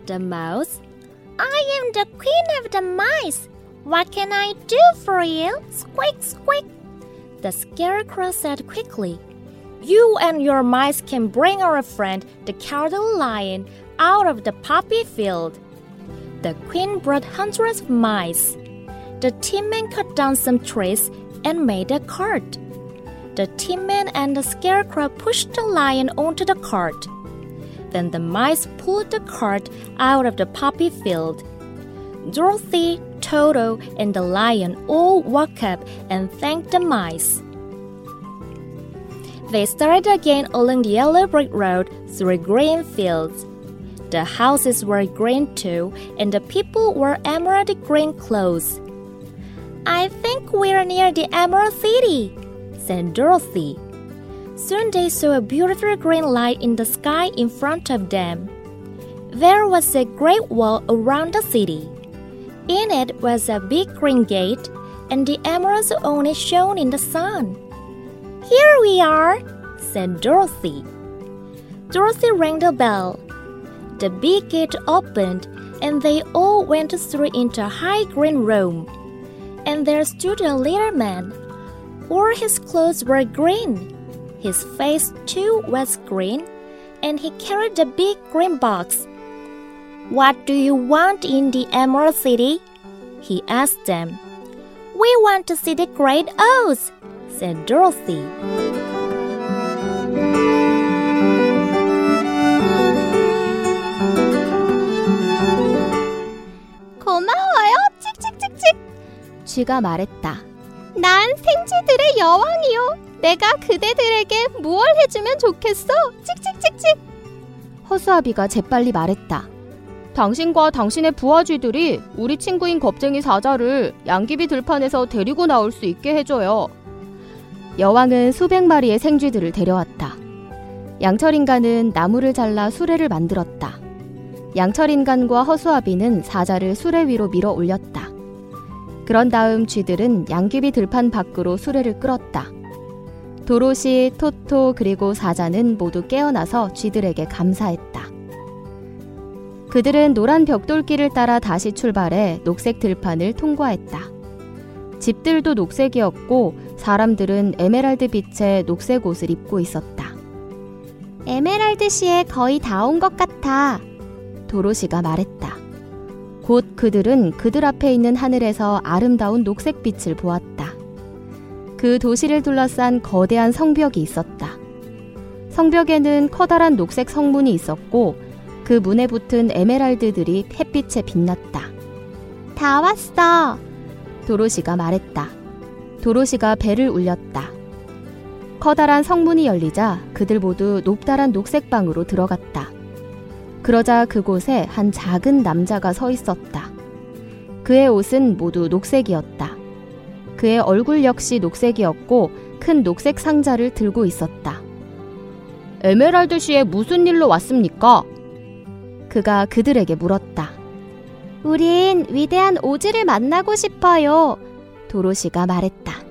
the mouse. I am the queen of the mice. What can I do for you? Squeak, squeak. The scarecrow said quickly, You and your mice can bring our friend, the cowardly lion, out of the poppy field. The queen brought hundreds of mice. The tin man cut down some trees and made a cart. The tin man and the scarecrow pushed the lion onto the cart. Then the mice pulled the cart out of the poppy field. Dorothy, Toto, and the lion all walked up and thanked the mice. They started again along the yellow brick road through green fields. The houses were green too, and the people wore emerald green clothes. I think we're near the Emerald City, said Dorothy. Soon they saw a beautiful green light in the sky in front of them. There was a great wall around the city. In it was a big green gate, and the emeralds only shone in the sun. Here we are, said Dorothy. Dorothy rang the bell. The big gate opened, and they all went through into a high green room. And there stood a little man. All his clothes were green. His face too was green, and he carried a big green box. What do you want in the Emerald City? He asked them. We want to see the great Oz, said Dorothy. 고마워요, 칙칙칙칙. 쥐가 말했다. 난 생쥐들의 여왕이요. 내가 그대들에게 무얼 해주면 좋겠어? 칙칙칙칙. 허수아비가 재빨리 말했다. 당신과 당신의 부하쥐들이 우리 친구인 겁쟁이 사자를 양귀비 들판에서 데리고 나올 수 있게 해줘요. 여왕은 수백 마리의 생쥐들을 데려왔다. 양철인간은 나무를 잘라 수레를 만들었다. 양철인간과 허수아비는 사자를 수레 위로 밀어 올렸다. 그런 다음 쥐들은 양귀비 들판 밖으로 수레를 끌었다. 도로시, 토토 그리고 사자는 모두 깨어나서 쥐들에게 감사했다. 그들은 노란 벽돌길을 따라 다시 출발해 녹색 들판을 통과했다. 집들도 녹색이었고 사람들은 에메랄드 빛의 녹색 옷을 입고 있었다. 에메랄드시에 거의 다 온 것 같아, 도로시가 말했다. 곧 그들은 그들 앞에 있는 하늘에서 아름다운 녹색 빛을 보았다. 그 도시를 둘러싼 거대한 성벽이 있었다. 성벽에는 커다란 녹색 성문이 있었고 그 문에 붙은 에메랄드들이 햇빛에 빛났다. 다 왔어, 도로시가 말했다. 도로시가 벨을 울렸다. 커다란 성문이 열리자 그들 모두 높다란 녹색 방으로 들어갔다. 그러자 그곳에 한 작은 남자가 서 있었다. 그의 옷은 모두 녹색이었다. 그의 얼굴 역시 녹색이었고 큰 녹색 상자를 들고 있었다. 에메랄드시에 무슨 일로 왔습니까? 그가 그들에게 물었다. 우린 위대한 오즈를 만나고 싶어요, 도로시가 말했다.